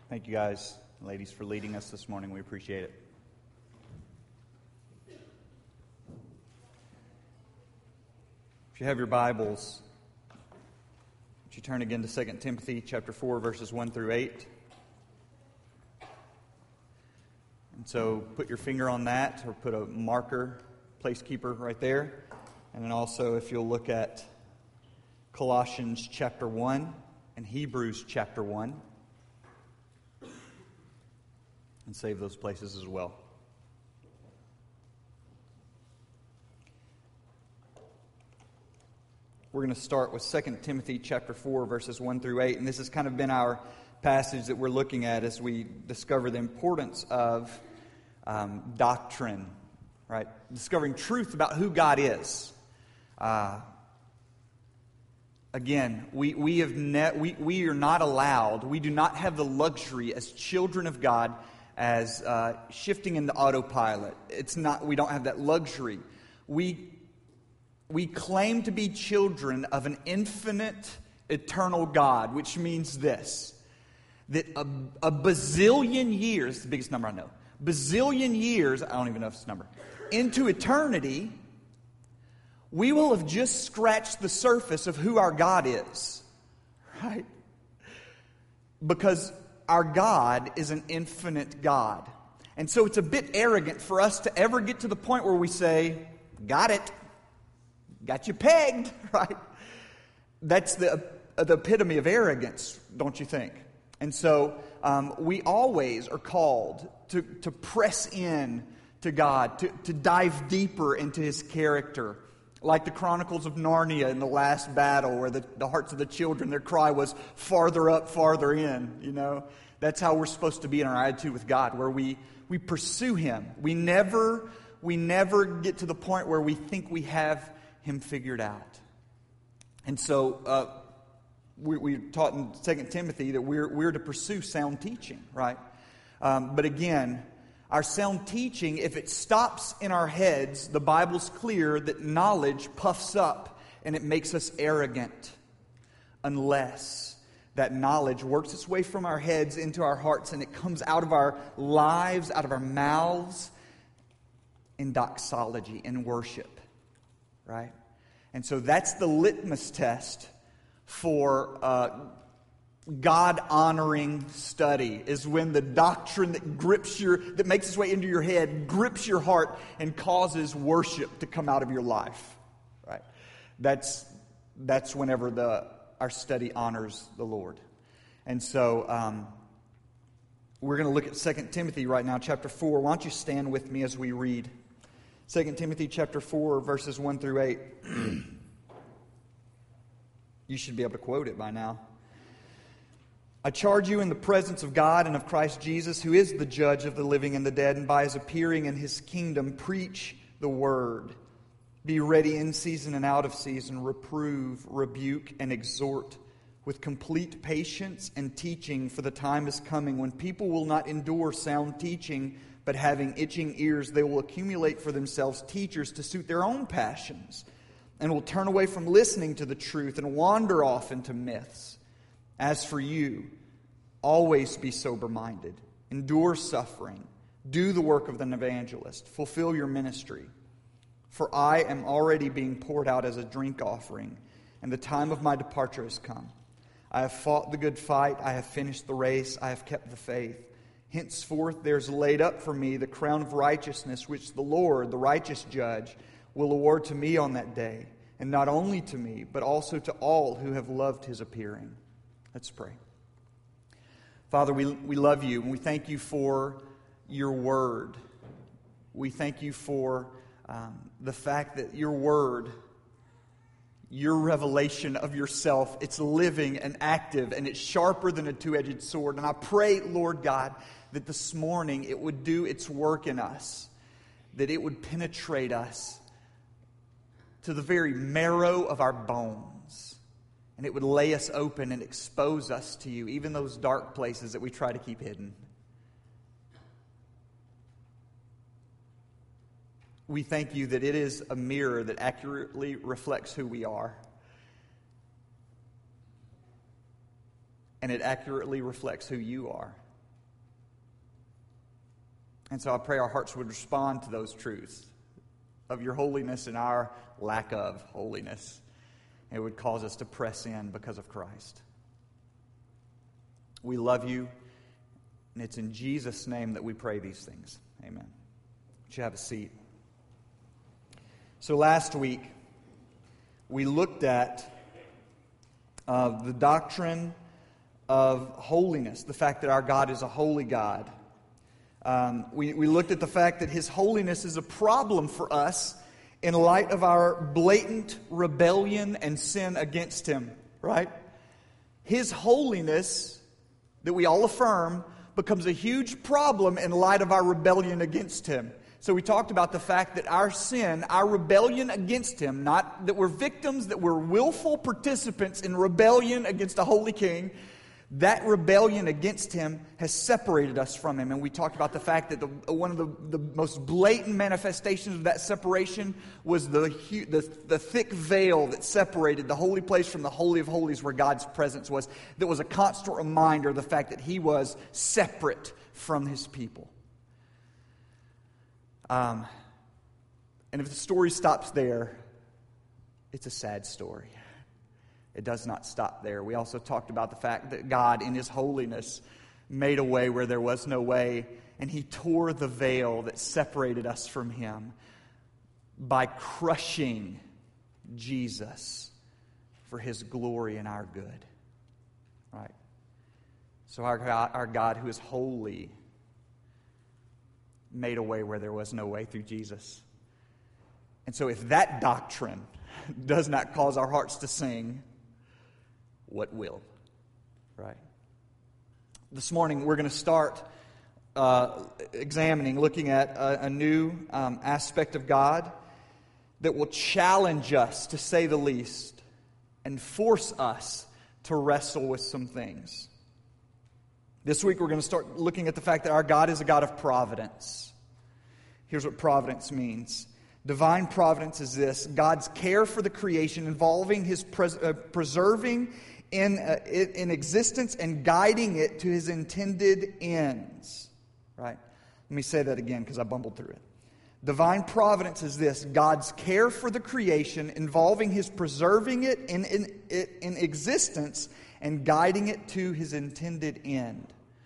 Thank you guys, ladies, for leading us this morning. We appreciate it. If you have your Bibles, would you turn again to 2 Timothy chapter 4, verses 1 through 8? And so put your finger on that, or put a marker, placekeeper right there. And then also, if you'll look at Colossians chapter 1 and Hebrews chapter 1, and save those places as well. We're going to start with 2 Timothy chapter 4, verses 1 through 8. And this has kind of been our passage that we're looking at as we discover the importance of doctrine, right? Discovering truth about who God is. Again, we are not allowed, we do not have the luxury as children of God as shifting into autopilot. We don't have that luxury. We claim to be children of an infinite, eternal God, which means this, that a bazillion years, the biggest number I know, bazillion years, I don't even know if it's a number, into eternity, we will have just scratched the surface of who our God is, right? Because our God is an infinite God. And so it's a bit arrogant for us to ever get to the point where we say, got it. Got you pegged, right? That's the epitome of arrogance, don't you think? And so we always are called to press in to God, to dive deeper into His character. Like the Chronicles of Narnia in the last battle, where the hearts of the children, their cry was farther up, farther in, you know. That's how we're supposed to be in our attitude with God, where we pursue Him. We never get to the point where we think we have Him figured out. And so we taught in 2 Timothy that we're to pursue sound teaching, right? But again, our sound teaching, if it stops in our heads, the Bible's clear that knowledge puffs up and it makes us arrogant, unless that knowledge works its way from our heads into our hearts and it comes out of our lives, out of our mouths, in doxology, in worship, right? And so that's the litmus test for God-honoring study, is when the doctrine that makes its way into your head grips your heart and causes worship to come out of your life, right? That's whenever our study honors the Lord. And so we're going to look at 2 Timothy right now, chapter 4. Why don't you stand with me as we read 2 Timothy chapter 4, verses 1 through 8. You should be able to quote it by now. I charge you in the presence of God and of Christ Jesus, who is the judge of the living and the dead, and by His appearing in His kingdom, preach the word. Be ready in season and out of season, reprove, rebuke, and exhort with complete patience and teaching, for the time is coming when people will not endure sound teaching, but having itching ears, they will accumulate for themselves teachers to suit their own passions, and will turn away from listening to the truth and wander off into myths. As for you, always be sober-minded, endure suffering, do the work of an evangelist, fulfill your ministry. For I am already being poured out as a drink offering, and the time of my departure has come. I have fought the good fight, I have finished the race, I have kept the faith. Henceforth there is laid up for me the crown of righteousness, which the Lord, the righteous judge, will award to me on that day, and not only to me, but also to all who have loved His appearing. Let's pray. Father, we love You, and we thank You for Your word. We thank You for the fact that Your word, Your revelation of Yourself, it's living and active, and it's sharper than a two-edged sword. And I pray, Lord God, that this morning it would do its work in us, that it would penetrate us to the very marrow of our bones, and it would lay us open and expose us to You, even those dark places that we try to keep hidden. We thank You that it is a mirror that accurately reflects who we are. And it accurately reflects who You are. And so I pray our hearts would respond to those truths of your holiness and our lack of holiness. It would cause us to press in because of Christ. We love you, and it's in Jesus' name that we pray these things. Amen. Would you have a seat? So last week, we looked at the doctrine of holiness, the fact that our God is a holy God. We looked at the fact that His holiness is a problem for us in light of our blatant rebellion and sin against Him, right? His holiness, that we all affirm, becomes a huge problem in light of our rebellion against Him. So we talked about the fact that our sin, our rebellion against Him, not that we're victims, that we're willful participants in rebellion against a holy King, that rebellion against Him has separated us from Him. And we talked about the fact that one of the most blatant manifestations of that separation was the thick veil that separated the holy place from the Holy of Holies where God's presence was. That was a constant reminder of the fact that He was separate from His people. And if the story stops there, it's a sad story. It does not stop there. We also talked about the fact that God, in His holiness, made a way where there was no way, and He tore the veil that separated us from Him by crushing Jesus for His glory and our good. Right? So our God, who is holy, made a way where there was no way through Jesus. And so if that doctrine does not cause our hearts to sing, what will? Right? This morning we're going to start looking at a new aspect of God that will challenge us, to say the least, and force us to wrestle with some things. This week we're going to start looking at the fact that our God is a God of providence. Here's what providence means. Divine providence is this: God's care for the creation, involving His preserving in existence and guiding it to His intended ends. Right? Let me say that again because I bumbled through it. Divine providence is this: God's care for the creation, involving His preserving it in existence and guiding it to His intended end.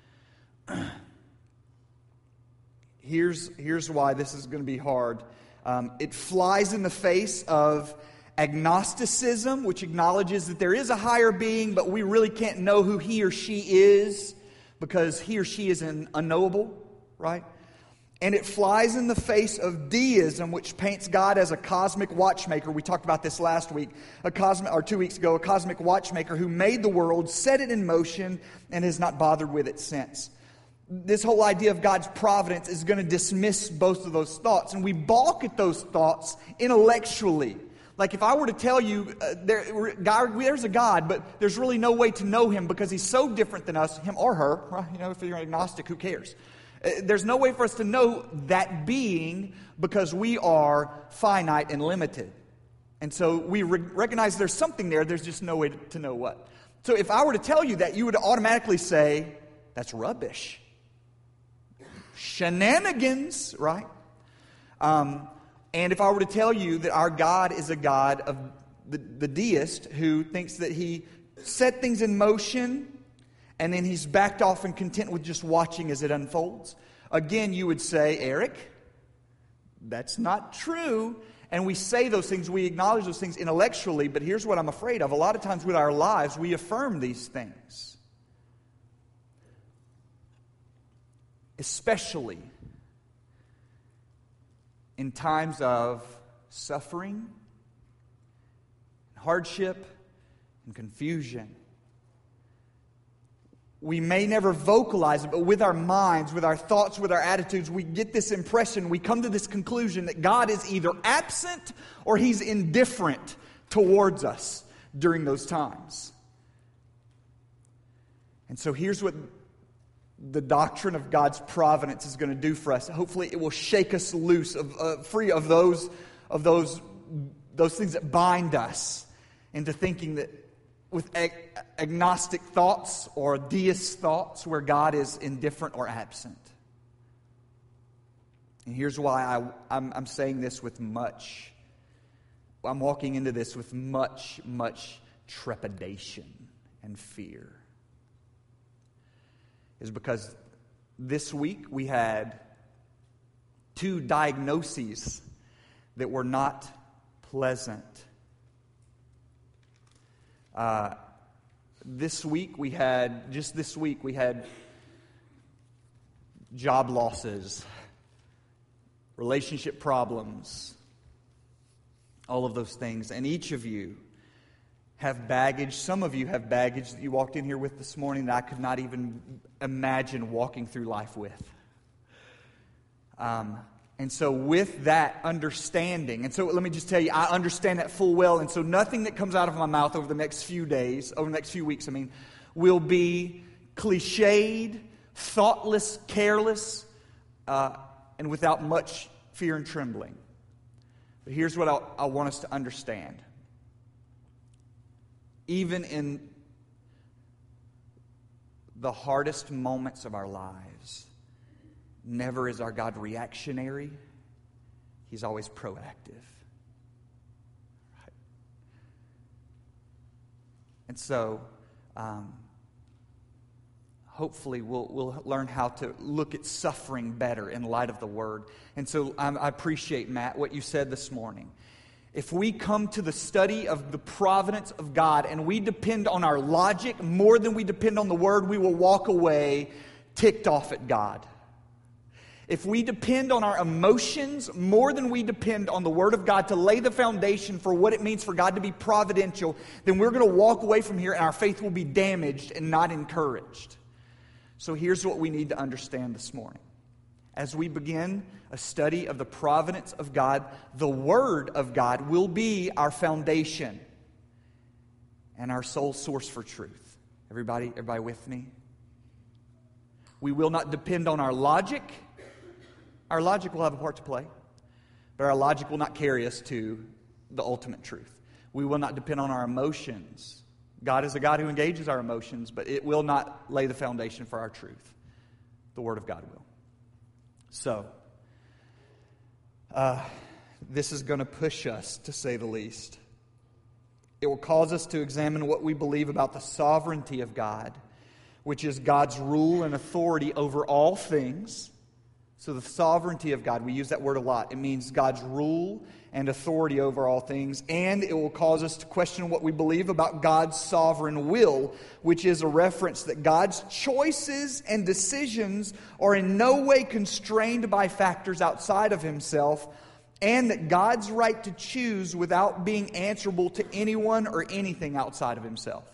Here's why this is going to be hard. It flies in the face of agnosticism, which acknowledges that there is a higher being, but we really can't know who he or she is because he or she is unknowable, right? And it flies in the face of deism, which paints God as a cosmic watchmaker. We talked about this last week, 2 weeks ago, a cosmic watchmaker who made the world, set it in motion, and has not bothered with it since. This whole idea of God's providence is going to dismiss both of those thoughts, and we balk at those thoughts intellectually. Like if I were to tell you, there's a God, but there's really no way to know Him because He's so different than us, him or her. Right? You know, if you're an agnostic, who cares? There's no way for us to know that being because we are finite and limited. And so we recognize there's something there, there's just no way to know what. So if I were to tell you that, you would automatically say, that's rubbish. Shenanigans, right? And if I were to tell you that our God is a God of the deist who thinks that He set things in motion and then He's backed off and content with just watching as it unfolds, again you would say, Eric, that's not true. And we say those things, we acknowledge those things intellectually, but here's what I'm afraid of. A lot of times with our lives, we affirm these things. Especially in times of suffering, hardship, and confusion. We may never vocalize it, but with our minds, with our thoughts, with our attitudes, we get this impression, we come to this conclusion that God is either absent or He's indifferent towards us during those times. And so here's what the doctrine of God's providence is going to do for us. Hopefully it will shake us loose, free of those things that bind us into thinking that with agnostic thoughts or deist thoughts where God is indifferent or absent. And here's why I'm saying this with much. I'm walking into this with much trepidation and fear. Is because this week we had 2 diagnoses that were not pleasant. This week we had job losses, relationship problems, all of those things. And each of you have baggage. Some of you have baggage that you walked in here with this morning that I could not even imagine walking through life with. And so with that understanding, and so let me just tell you, I understand that full well, and so nothing that comes out of my mouth over the next few weeks, will be cliched, thoughtless, careless, and without much fear and trembling. But here's what I want us to understand. Even in the hardest moments of our lives, never is our God reactionary. He's always proactive. Right? And so, hopefully we'll learn how to look at suffering better in light of the Word. And so I appreciate, Matt, what you said this morning. If we come to the study of the providence of God and we depend on our logic more than we depend on the Word, we will walk away ticked off at God. If we depend on our emotions more than we depend on the Word of God to lay the foundation for what it means for God to be providential, then we're going to walk away from here and our faith will be damaged and not encouraged. So here's what we need to understand this morning. As we begin a study of the providence of God, the Word of God will be our foundation and our sole source for truth. Everybody with me? We will not depend on our logic. Our logic will have a part to play, but our logic will not carry us to the ultimate truth. We will not depend on our emotions. God is a God who engages our emotions, but it will not lay the foundation for our truth. The Word of God will. So, this is going to push us, to say the least. It will cause us to examine what we believe about the sovereignty of God, which is God's rule and authority over all things. So the sovereignty of God, we use that word a lot. It means God's rule and authority over all things. And it will cause us to question what we believe about God's sovereign will, which is a reference that God's choices and decisions are in no way constrained by factors outside of Himself, and that God's right to choose without being answerable to anyone or anything outside of Himself.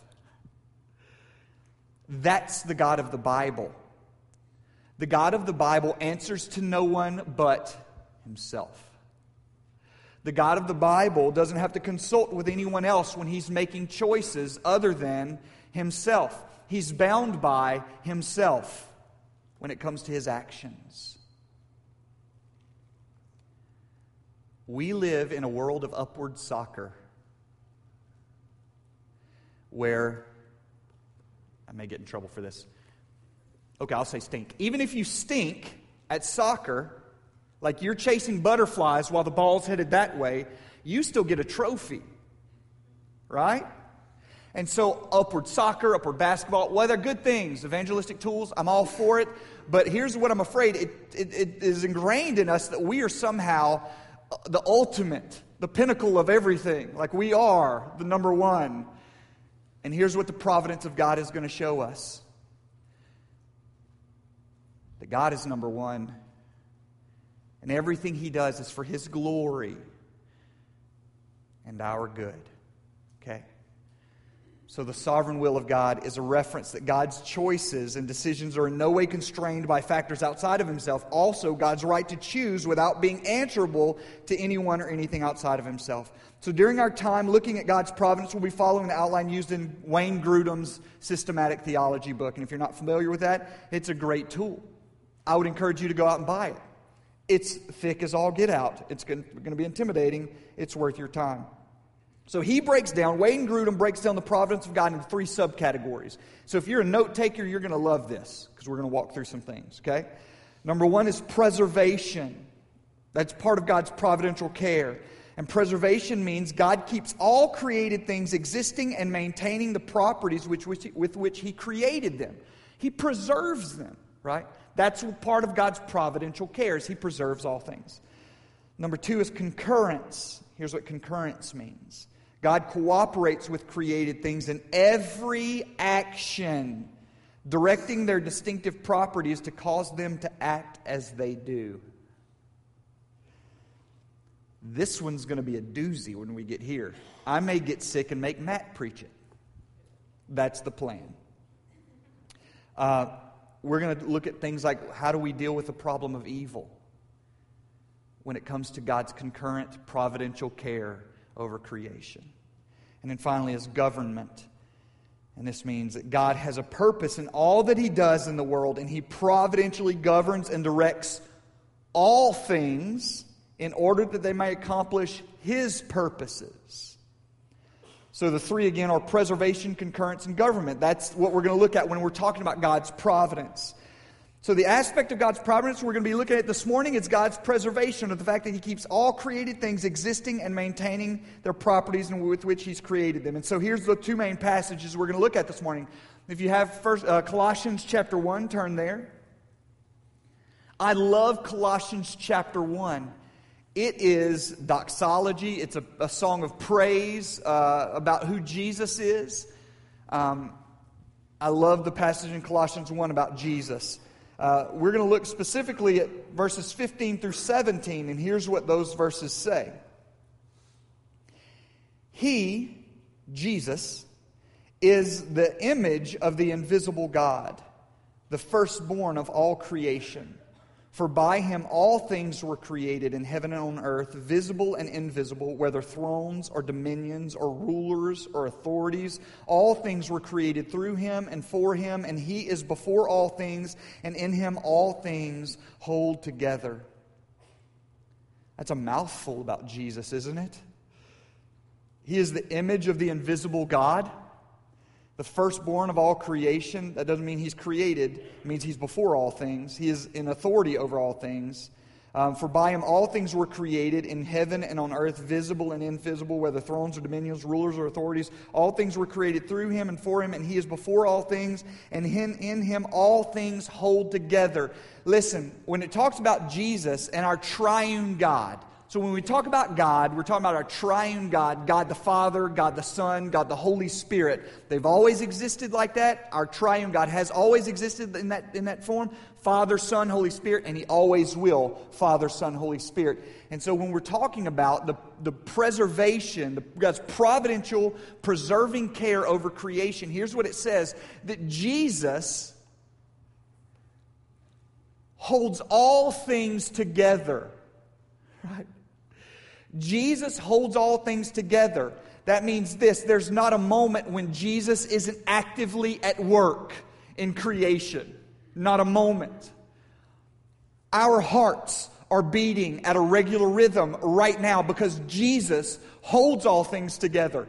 That's the God of the Bible. The God of the Bible answers to no one but Himself. The God of the Bible doesn't have to consult with anyone else when He's making choices other than Himself. He's bound by Himself when it comes to His actions. We live in a world of upward soccer where, I may get in trouble for this. Okay, I'll say stink. Even if you stink at soccer, like you're chasing butterflies while the ball's headed that way, you still get a trophy. Right? And so upward soccer, upward basketball, well, they're good things. Evangelistic tools, I'm all for it. But here's what I'm afraid. It is ingrained in us that we are somehow the ultimate, the pinnacle of everything. Like we are the number one. And here's what the providence of God is going to show us. That God is number one, and everything He does is for His glory and our good. Okay? So the sovereign will of God is a reference that God's choices and decisions are in no way constrained by factors outside of Himself. Also, God's right to choose without being answerable to anyone or anything outside of Himself. So during our time looking at God's providence, we'll be following the outline used in Wayne Grudem's Systematic Theology book. And if you're not familiar with that, it's a great tool. I would encourage you to go out and buy it. It's thick as all get out. It's going to be intimidating. It's worth your time. So Wayne Grudem breaks down the providence of God into 3 subcategories. So if you're a note taker, you're going to love this because we're going to walk through some things, okay? Number 1 is preservation. That's part of God's providential care. And preservation means God keeps all created things existing and maintaining the properties with which He created them. He preserves them, right? That's part of God's providential care, is He preserves all things. Number 2 is concurrence. Here's what concurrence means. God cooperates with created things in every action, directing their distinctive properties to cause them to act as they do. This one's going to be a doozy when we get here. I may get sick and make Matt preach it. That's the plan. We're going to look at things like, how do we deal with the problem of evil when it comes to God's concurrent providential care over creation. And then finally is government. And this means that God has a purpose in all that He does in the world, and He providentially governs and directs all things in order that they may accomplish His purposes. So the three again are preservation, concurrence, and government. That's what we're going to look at when we're talking about God's providence. So the aspect of God's providence we're going to be looking at this morning is God's preservation, of the fact that He keeps all created things existing and maintaining their properties with which He's created them. And so here's the two main passages we're going to look at this morning. If you have first Colossians chapter 1, turn there. I love Colossians chapter 1. It is doxology. It's a song of praise about who Jesus is. I love the passage in Colossians 1 about Jesus. We're going to look specifically at verses 15 through 17, and here's what those verses say. He, Jesus, is the image of the invisible God, the firstborn of all creation. For by Him all things were created in heaven and on earth, visible and invisible, whether thrones or dominions or rulers or authorities. All things were created through Him and for Him, and He is before all things, and in Him all things hold together. That's a mouthful about Jesus, isn't it? He is the image of the invisible God, the firstborn of all creation. That doesn't mean He's created. It means He's before all things. He is in authority over all things. For by Him all things were created in heaven and on earth, visible and invisible, whether thrones or dominions, rulers or authorities. All things were created through Him and for Him, and He is before all things, and in Him all things hold together. Listen, when it talks about Jesus and our triune God, so when we talk about God, we're talking about our triune God, God the Father, God the Son, God the Holy Spirit. They've always existed like that. Our triune God has always existed in that form. Father, Son, Holy Spirit, and He always will, Father, Son, Holy Spirit. And so when we're talking about the preservation, God's providential, preserving care over creation, here's what it says, that Jesus holds all things together. Right? Jesus holds all things together. That means this: there's not a moment when Jesus isn't actively at work in creation. Not a moment. Our hearts are beating at a regular rhythm right now because Jesus holds all things together.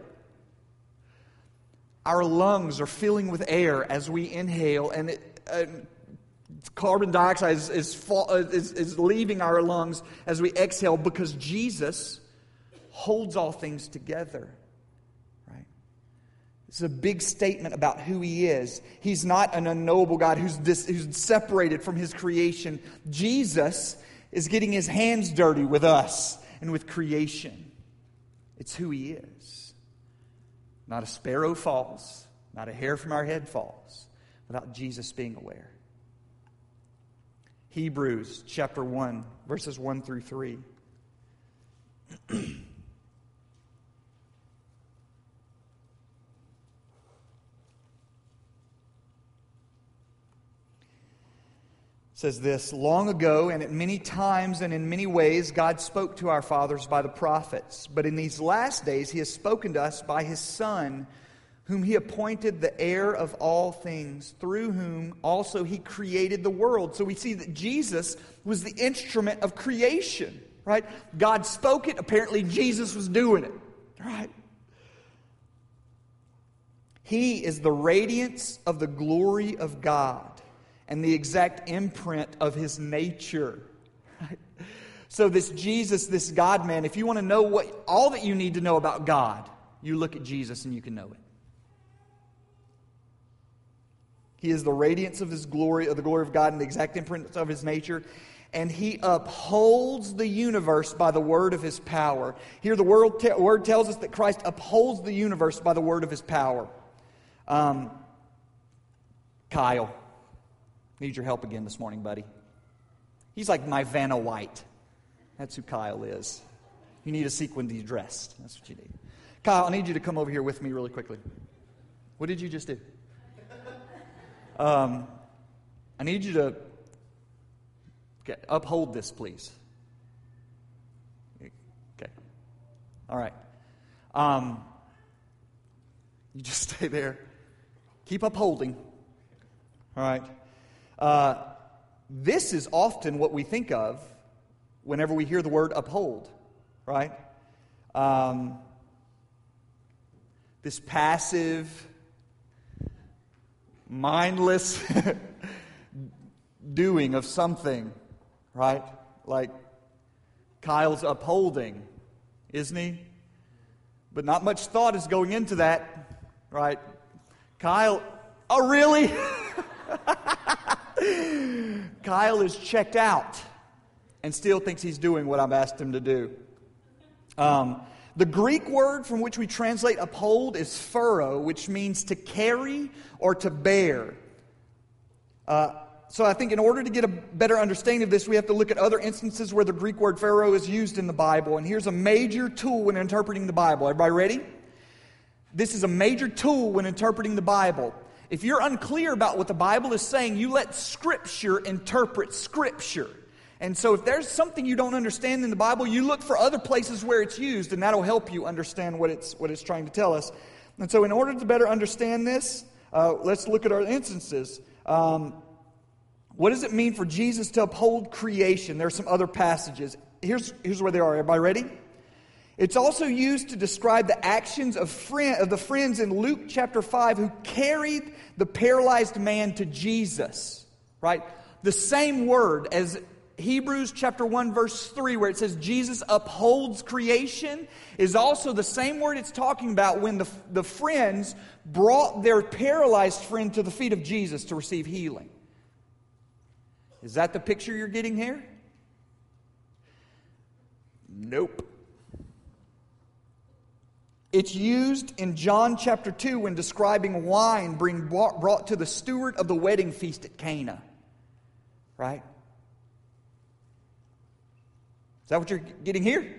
Our lungs are filling with air as we inhale, and carbon dioxide is leaving our lungs as we exhale because Jesus holds all things together. Right? It's a big statement about who He is. He's not an unknowable God who's separated from His creation. Jesus is getting His hands dirty with us and with creation. It's who He is. Not a sparrow falls, not a hair from our head falls, without Jesus being aware. Hebrews chapter 1, verses 1 through 3. Says this: long ago, and at many times and in many ways, God spoke to our fathers by the prophets. But in these last days, He has spoken to us by His Son, whom He appointed the heir of all things, through whom also He created the world. So we see that Jesus was the instrument of creation, right? God spoke it, apparently Jesus was doing it, right? He is the radiance of the glory of God and the exact imprint of His nature, right? So this Jesus, this God-man, if you want to know all that you need to know about God, you look at Jesus and you can know it. He is the radiance of His glory, of the glory of God, and the exact imprint of His nature. And He upholds the universe by the word of His power. Here the word tells us that Christ upholds the universe by the word of His power. Kyle, need your help again this morning, buddy. He's like my Vanna White. That's who Kyle is. You need a sequined dress. That's what you need. Kyle, I need you to come over here with me really quickly. What did you just do? I need you to uphold this, please. Okay. All right. You just stay there. Keep upholding. All right. This is often what we think of whenever we hear the word uphold, right? This passive, mindless doing of something, right? Like Kyle's upholding, isn't he? But not much thought is going into that, right? Kyle, oh really? Kyle is checked out and still thinks he's doing what I've asked him to do. The Greek word from which we translate uphold is phuro, which means to carry or to bear. So I think in order to get a better understanding of this, we have to look at other instances where the Greek word phuro is used in the Bible. And here's a major tool when interpreting the Bible. Everybody ready? This is a major tool when interpreting the Bible. If you're unclear about what the Bible is saying, you let Scripture interpret Scripture. And so if there's something you don't understand in the Bible, you look for other places where it's used, and that'll help you understand what it's trying to tell us. And so in order to better understand this, let's look at our instances. What does it mean for Jesus to uphold creation? There are some other passages. Here's where they are. Everybody ready? It's also used to describe the actions of the friends in Luke chapter 5 who carried the paralyzed man to Jesus. Right? The same word as Hebrews chapter 1 verse 3 where it says Jesus upholds creation is also the same word it's talking about when the friends brought their paralyzed friend to the feet of Jesus to receive healing. Is that the picture you're getting here? Nope. It's used in John chapter 2 when describing wine being brought to the steward of the wedding feast at Cana. Right? Is that what you're getting here?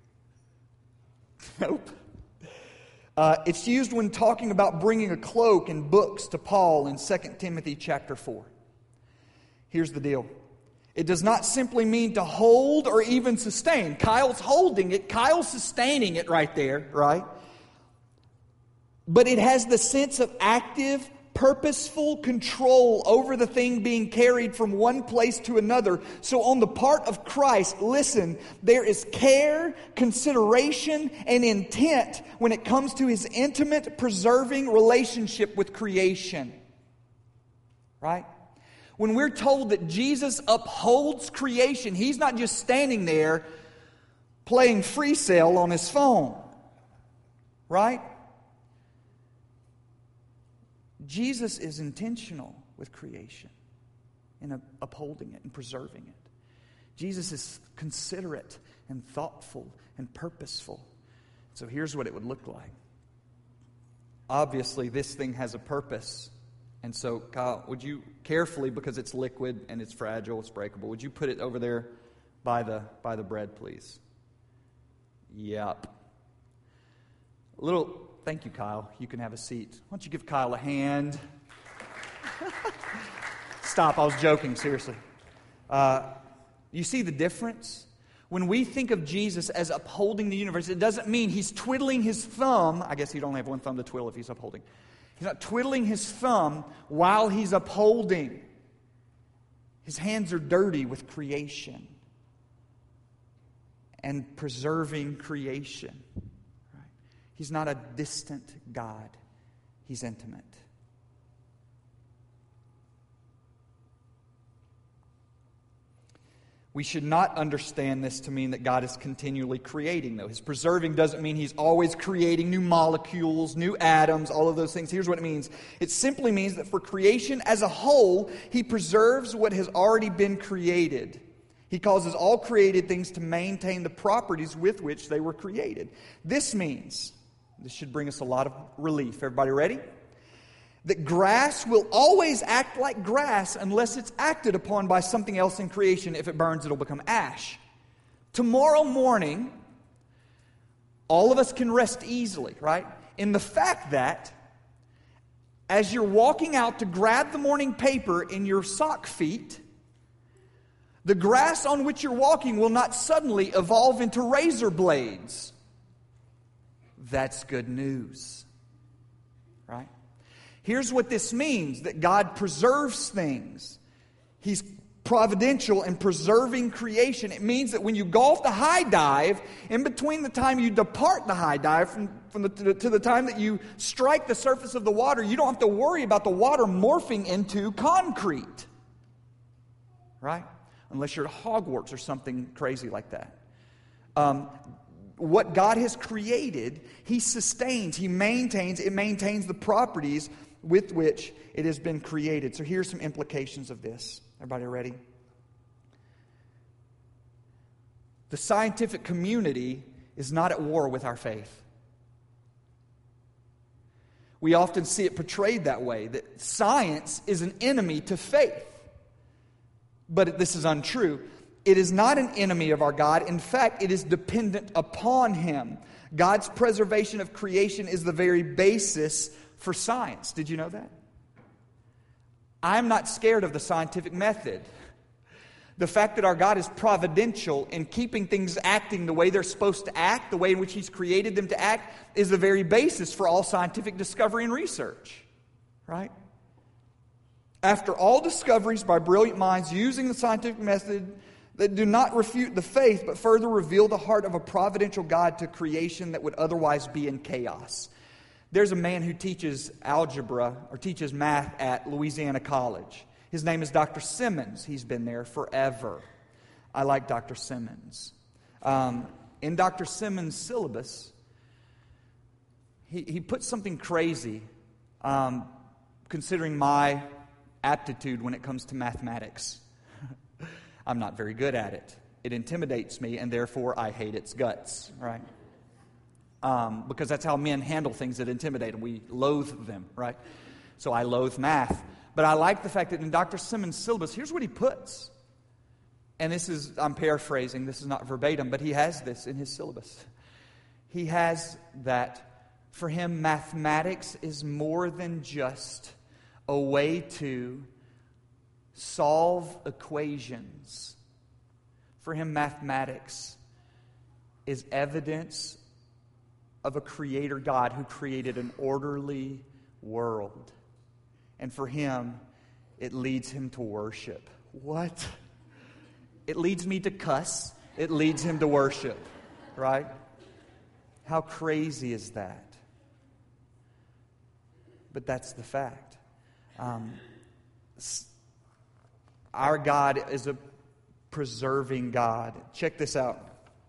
Nope. It's used when talking about bringing a cloak and books to Paul in 2 Timothy chapter 4. Here's the deal. It does not simply mean to hold or even sustain. Kyle's holding it. Kyle's sustaining it right there, right? But it has the sense of active, purposeful control over the thing being carried from one place to another. So on the part of Christ, listen, there is care, consideration, and intent when it comes to His intimate, preserving relationship with creation. Right? When we're told that Jesus upholds creation, He's not just standing there playing free cell on His phone. Right? Jesus is intentional with creation in upholding it and preserving it. Jesus is considerate and thoughtful and purposeful. So here's what it would look like. Obviously, this thing has a purpose. And so, Kyle, would you carefully, because it's liquid and it's fragile, it's breakable, would you put it over there by the bread, please? Yep. Thank you, Kyle. You can have a seat. Why don't you give Kyle a hand? Stop, I was joking, seriously. You see the difference? When we think of Jesus as upholding the universe, it doesn't mean He's twiddling His thumb. I guess He'd only have one thumb to twiddle if He's upholding. He's not twiddling His thumb while He's upholding. His hands are dirty with creation and preserving creation. Right? He's not a distant God. He's intimate. We should not understand this to mean that God is continually creating, though. His preserving doesn't mean He's always creating new molecules, new atoms, all of those things. Here's what it means. It simply means that for creation as a whole, He preserves what has already been created. He causes all created things to maintain the properties with which they were created. This means, this should bring us a lot of relief. Everybody ready? That grass will always act like grass unless it's acted upon by something else in creation. If it burns, it'll become ash. Tomorrow morning, all of us can rest easily, right? In the fact that as you're walking out to grab the morning paper in your sock feet, the grass on which you're walking will not suddenly evolve into razor blades. That's good news, right? Here's what this means, that God preserves things. He's providential in preserving creation. It means that when you go off the high dive, in between the time you depart the high dive to the time that you strike the surface of the water, you don't have to worry about the water morphing into concrete. Right? Unless you're at Hogwarts or something crazy like that. What God has created, He sustains, He maintains, it maintains the properties with which it has been created. So here's some implications of this. Everybody ready? The scientific community is not at war with our faith. We often see it portrayed that way, that science is an enemy to faith. But this is untrue. It is not an enemy of our God. In fact, it is dependent upon Him. God's preservation of creation is the very basis for science. Did you know that? I'm not scared of the scientific method. The fact that our God is providential in keeping things acting the way they're supposed to act, the way in which He's created them to act, is the very basis for all scientific discovery and research. Right? After all discoveries by brilliant minds using the scientific method that do not refute the faith, but further reveal the heart of a providential God to creation that would otherwise be in chaos. There's a man who teaches algebra or teaches math at Louisiana College. His name is Dr. Simmons. He's been there forever. I like Dr. Simmons. In Dr. Simmons' syllabus, he puts something crazy, considering my aptitude when it comes to mathematics. I'm not very good at it. It intimidates me, and therefore I hate its guts, right? Because that's how men handle things that intimidate them. We loathe them, right? So I loathe math. But I like the fact that in Dr. Simmons' syllabus, here's what he puts. And this is, I'm paraphrasing, this is not verbatim, but he has this in his syllabus. He has that for him, mathematics is more than just a way to solve equations. For him, mathematics is evidence of a creator God who created an orderly world. And for him, it leads him to worship. What? It leads me to cuss. It leads him to worship. Right? How crazy is that? But that's the fact. Our God is a preserving God. Check this out.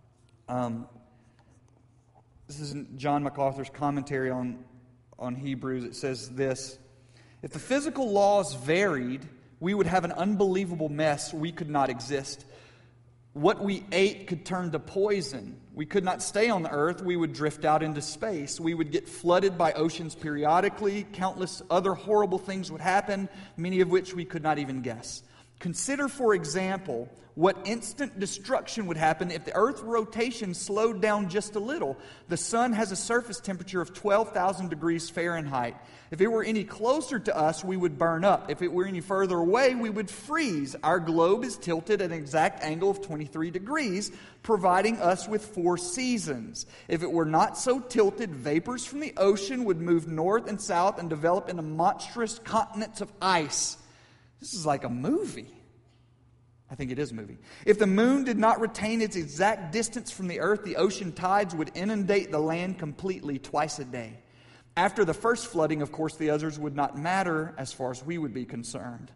This is John MacArthur's commentary on Hebrews. It says this: if the physical laws varied, we would have an unbelievable mess. We could not exist. What we ate could turn to poison. We could not stay on the earth. We would drift out into space. We would get flooded by oceans periodically. Countless other horrible things would happen, many of which we could not even guess. Consider, for example, what instant destruction would happen if the Earth's rotation slowed down just a little. The sun has a surface temperature of 12,000 degrees Fahrenheit. If it were any closer to us, we would burn up. If it were any further away, we would freeze. Our globe is tilted at an exact angle of 23 degrees, providing us with 4 seasons. If it were not so tilted, vapors from the ocean would move north and south and develop into monstrous continents of ice. This is like a movie. I think it is a movie. If the moon did not retain its exact distance from the earth, the ocean tides would inundate the land completely twice a day. After the first flooding, of course, the others would not matter as far as we would be concerned.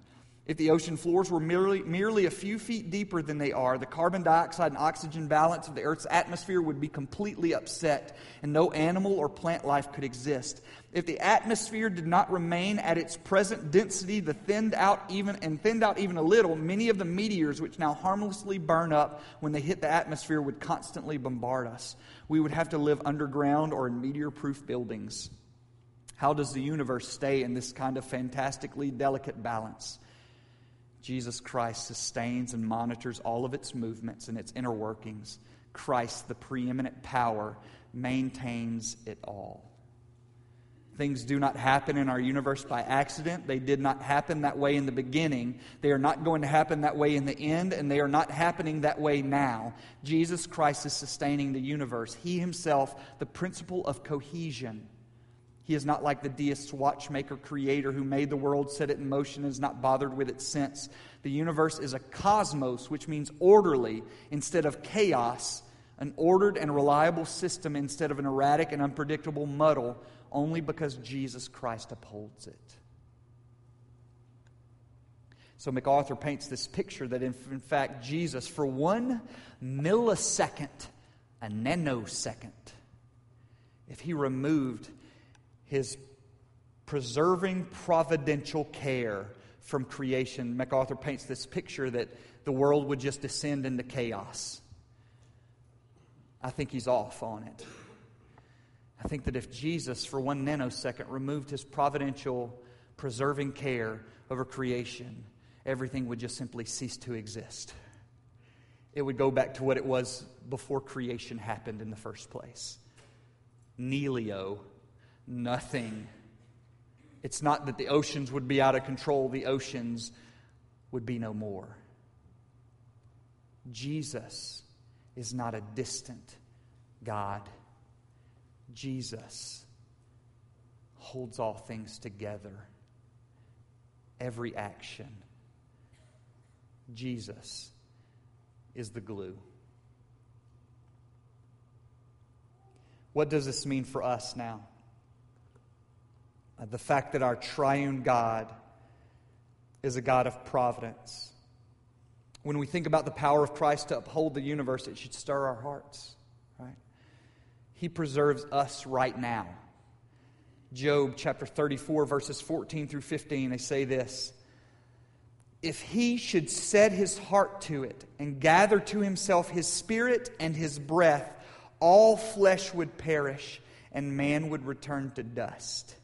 If the ocean floors were merely a few feet deeper than they are, the carbon dioxide and oxygen balance of the Earth's atmosphere would be completely upset, and no animal or plant life could exist. If the atmosphere did not remain at its present density, thinned out even a little, many of the meteors which now harmlessly burn up when they hit the atmosphere would constantly bombard us. We would have to live underground or in meteor-proof buildings. How does the universe stay in this kind of fantastically delicate balance? Jesus Christ sustains and monitors all of its movements and its inner workings. Christ, the preeminent power, maintains it all. Things do not happen in our universe by accident. They did not happen that way in the beginning. They are not going to happen that way in the end, and they are not happening that way now. Jesus Christ is sustaining the universe. He himself, the principle of cohesion. He is not like the deist's watchmaker creator who made the world, set it in motion, and is not bothered with its sense. The universe is a cosmos, which means orderly instead of chaos, an ordered and reliable system instead of an erratic and unpredictable muddle, only because Jesus Christ upholds it. So MacArthur paints this picture that in fact Jesus, for 1 millisecond, a nanosecond, if he removed his preserving providential care from creation, MacArthur paints this picture that the world would just descend into chaos. I think he's off on it. I think that if Jesus, for 1 nanosecond, removed his providential preserving care over creation, everything would just simply cease to exist. It would go back to what it was before creation happened in the first place. Nihilo. Nothing. It's not that the oceans would be out of control. The oceans would be no more. Jesus is not a distant God. Jesus holds all things together. Every action. Jesus is the glue. What does this mean for us now? The fact that our triune God is a God of providence. When we think about the power of Christ to uphold the universe, it should stir our hearts, right? He preserves us right now. Job chapter 34, verses 14 through 15, they say this: if he should set his heart to it and gather to himself his spirit and his breath, all flesh would perish and man would return to dust.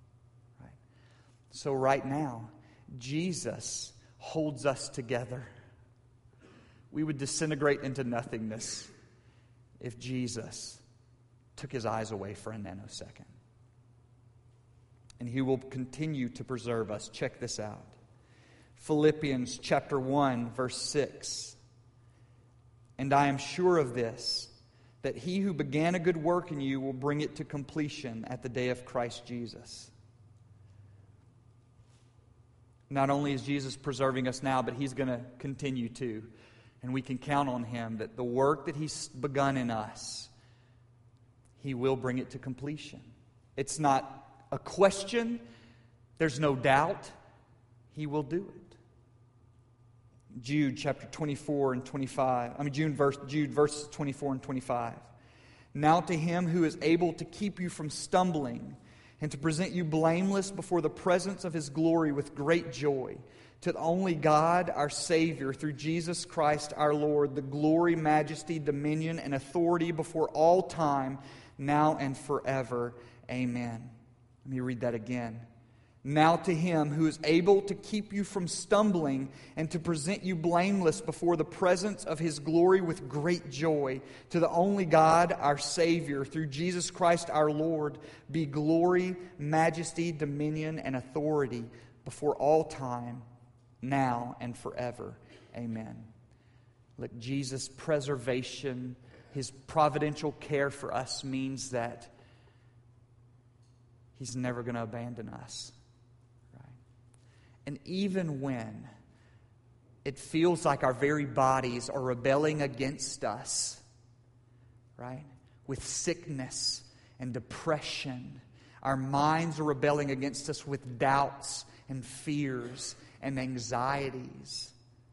So right now, Jesus holds us together. We would disintegrate into nothingness if Jesus took his eyes away for a nanosecond. And he will continue to preserve us. Check this out. Philippians chapter 1, verse 6. And I am sure of this, that he who began a good work in you will bring it to completion at the day of Christ Jesus. Not only is Jesus preserving us now, but he's going to continue to. And we can count on him that the work that he's begun in us, he will bring it to completion. It's not a question. There's no doubt. He will do it. Jude chapter 24 and 25. Jude verses 24 and 25. Now to him who is able to keep you from stumbling and to present you blameless before the presence of his glory with great joy. To the only God, our Savior, through Jesus Christ our Lord, the glory, majesty, dominion, and authority before all time, now and forever. Amen. Let me read that again. Now to him who is able to keep you from stumbling and to present you blameless before the presence of his glory with great joy. To the only God, our Savior, through Jesus Christ our Lord, be glory, majesty, dominion, and authority before all time, now and forever. Amen. Let Jesus' preservation, his providential care for us means that he's never going to abandon us. And even when it feels like our very bodies are rebelling against us, right? With sickness and depression, our minds are rebelling against us with doubts and fears and anxieties.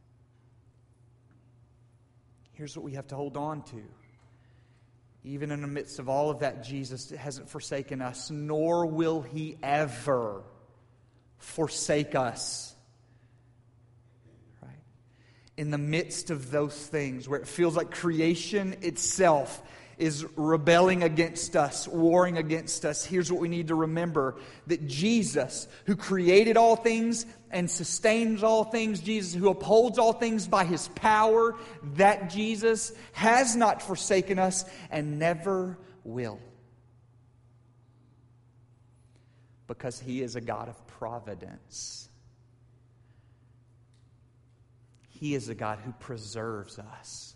Here's what we have to hold on to. Even in the midst of all of that, Jesus hasn't forsaken us, nor will He ever forsake us. Right? In the midst of those things where it feels like creation itself is rebelling against us, warring against us, here's what we need to remember. That Jesus, who created all things and sustains all things, Jesus who upholds all things by His power, that Jesus has not forsaken us and never will. Because He is a God of providence. He is a God who preserves us.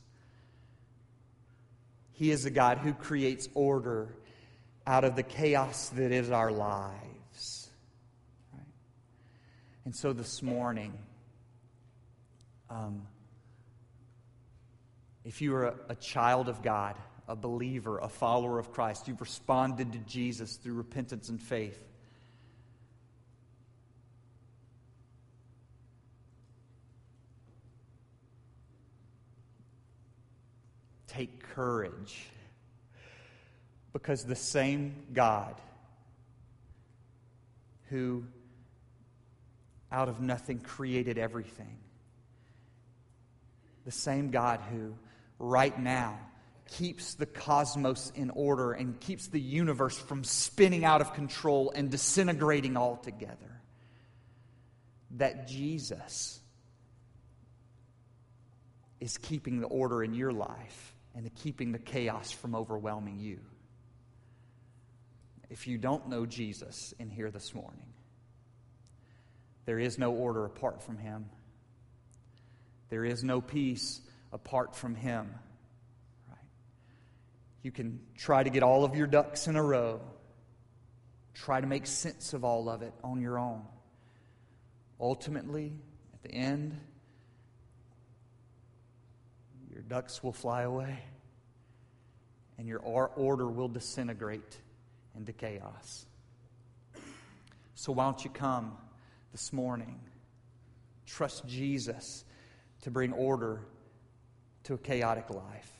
He is a God who creates order out of the chaos that is our lives. Right? And so this morning, if you are a child of God, a believer, a follower of Christ, you've responded to Jesus through repentance and faith, take courage, because the same God who out of nothing created everything, the same God who right now keeps the cosmos in order and keeps the universe from spinning out of control and disintegrating altogether, that Jesus is keeping the order in your life and keeping the chaos from overwhelming you. If you don't know Jesus in here this morning, there is no order apart from Him. There is no peace apart from Him. Right? You can try to get all of your ducks in a row, try to make sense of all of it on your own. Ultimately, at the end, your ducks will fly away, and your order will disintegrate into chaos. So why don't you come this morning? Trust Jesus to bring order to a chaotic life.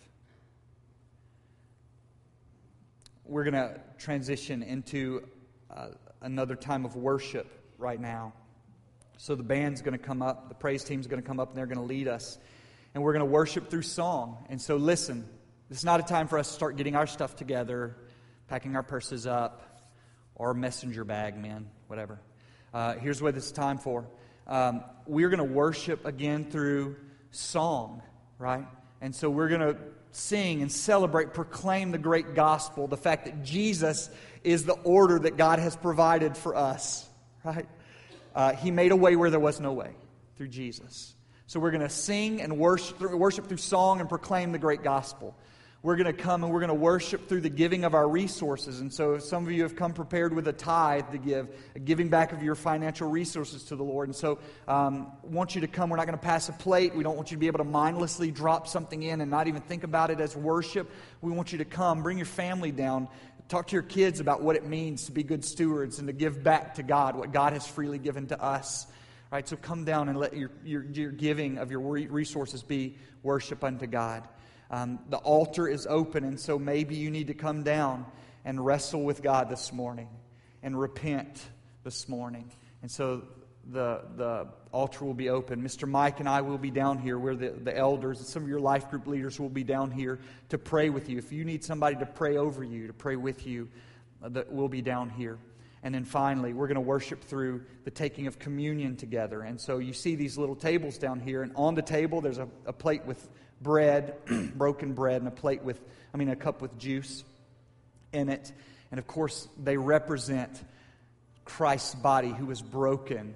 We're going to transition into another time of worship right now. So the band's going to come up, the praise team's going to come up, and they're going to lead us. And we're going to worship through song. And so listen, this is not a time for us to start getting our stuff together, packing our purses up, or a messenger bag, man, whatever. Here's what this is time for. We're going to worship again through song, right? And so we're going to sing and celebrate, proclaim the great gospel, the fact that Jesus is the order that God has provided for us, right? He made a way where there was no way through Jesus. So we're going to sing and worship through song and proclaim the great gospel. We're going to come and we're going to worship through the giving of our resources. And so some of you have come prepared with a tithe to give, a giving back of your financial resources to the Lord. And so I want you to come. We're not going to pass a plate. We don't want you to be able to mindlessly drop something in and not even think about it as worship. We want you to come, bring your family down, talk to your kids about what it means to be good stewards and to give back to God what God has freely given to us. All right, so come down and let your giving of your resources be worship unto God. The altar is open, and so maybe you need to come down and wrestle with God this morning and repent this morning. And so the altar will be open. Mr. Mike and I will be down here. We're the elders, and some of your life group leaders will be down here to pray with you. If you need somebody to pray over you, to pray with you, we'll be down here. And then finally, we're going to worship through the taking of communion together. And so you see these little tables down here. And on the table, there's a plate with bread, broken bread, and a cup with juice in it. And of course, they represent Christ's body who was broken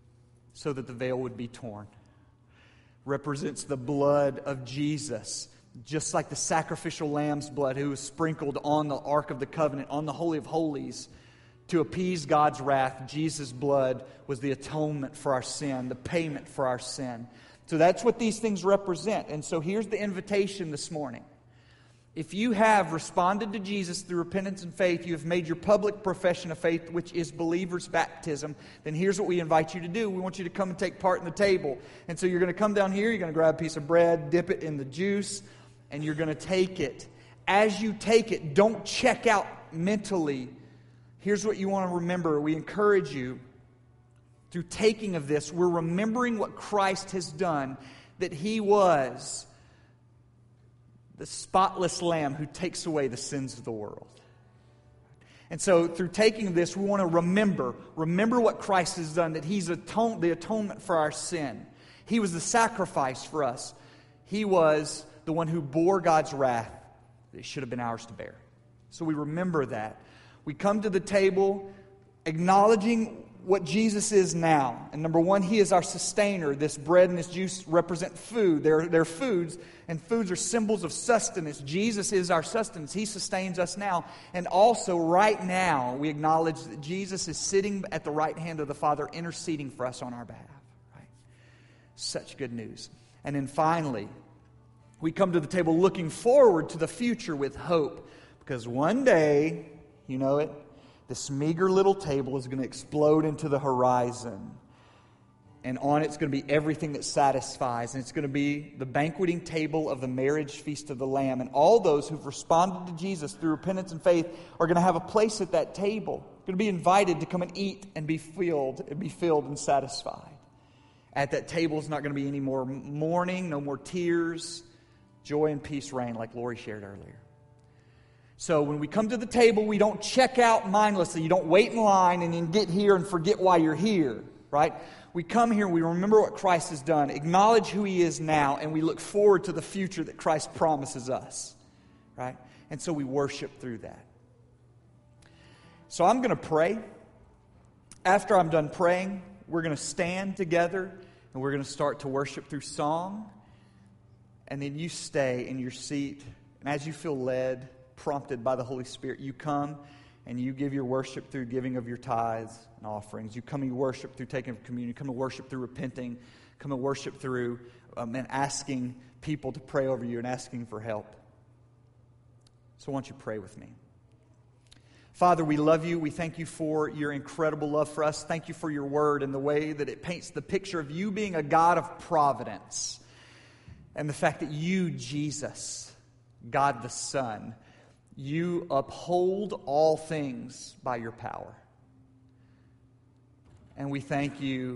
so that the veil would be torn. Represents the blood of Jesus, just like the sacrificial lamb's blood who was sprinkled on the Ark of the Covenant, on the Holy of Holies. To appease God's wrath, Jesus' blood was the atonement for our sin, the payment for our sin. So that's what these things represent. And so here's the invitation this morning. If you have responded to Jesus through repentance and faith, you have made your public profession of faith, which is believer's baptism, then here's what we invite you to do. We want you to come and take part in the table. And so you're going to come down here, you're going to grab a piece of bread, dip it in the juice, and you're going to take it. As you take it, don't check out mentally. Here's what you want to remember. We encourage you, through taking of this, we're remembering what Christ has done, that He was the spotless Lamb who takes away the sins of the world. And so through taking this, we want to remember what Christ has done, that He's the atonement for our sin. He was the sacrifice for us. He was the one who bore God's wrath that should have been ours to bear. So we remember that. We come to the table acknowledging what Jesus is now. And number one, He is our sustainer. This bread and this juice represent food. They're foods, and foods are symbols of sustenance. Jesus is our sustenance. He sustains us now. And also, right now, we acknowledge that Jesus is sitting at the right hand of the Father, interceding for us on our behalf. Right? Such good news. And then finally, we come to the table looking forward to the future with hope. Because one day, you know it, this meager little table is going to explode into the horizon. And on it's going to be everything that satisfies. And it's going to be the banqueting table of the marriage feast of the Lamb. And all those who've responded to Jesus through repentance and faith are going to have a place at that table. Going to be invited to come and eat and be filled and satisfied. At that table is not going to be any more mourning, no more tears. Joy and peace reign, like Lori shared earlier. So when we come to the table, we don't check out mindlessly. You don't wait in line and then get here and forget why you're here, right? We come here and we remember what Christ has done, acknowledge who He is now, and we look forward to the future that Christ promises us, right? And so we worship through that. So I'm going to pray. After I'm done praying, we're going to stand together and we're going to start to worship through song. And then you stay in your seat, and as you feel led, prompted by the Holy Spirit, you come and you give your worship through giving of your tithes and offerings. You come and you worship through taking of communion. You come and worship through repenting. Come and worship through and asking people to pray over you and asking for help. So why don't you pray with me? Father, we love You. We thank You for Your incredible love for us. Thank You for Your word and the way that it paints the picture of You being a God of providence. And the fact that You, Jesus, God the Son, You uphold all things by Your power. And we thank You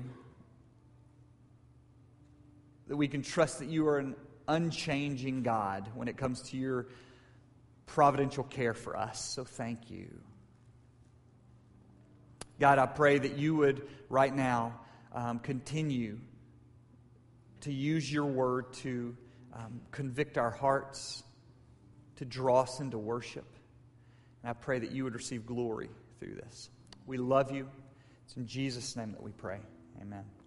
that we can trust that You are an unchanging God when it comes to Your providential care for us. So thank You. God, I pray that You would right now continue to use Your word to convict our hearts, to draw us into worship. And I pray that You would receive glory through this. We love You. It's in Jesus' name that we pray. Amen.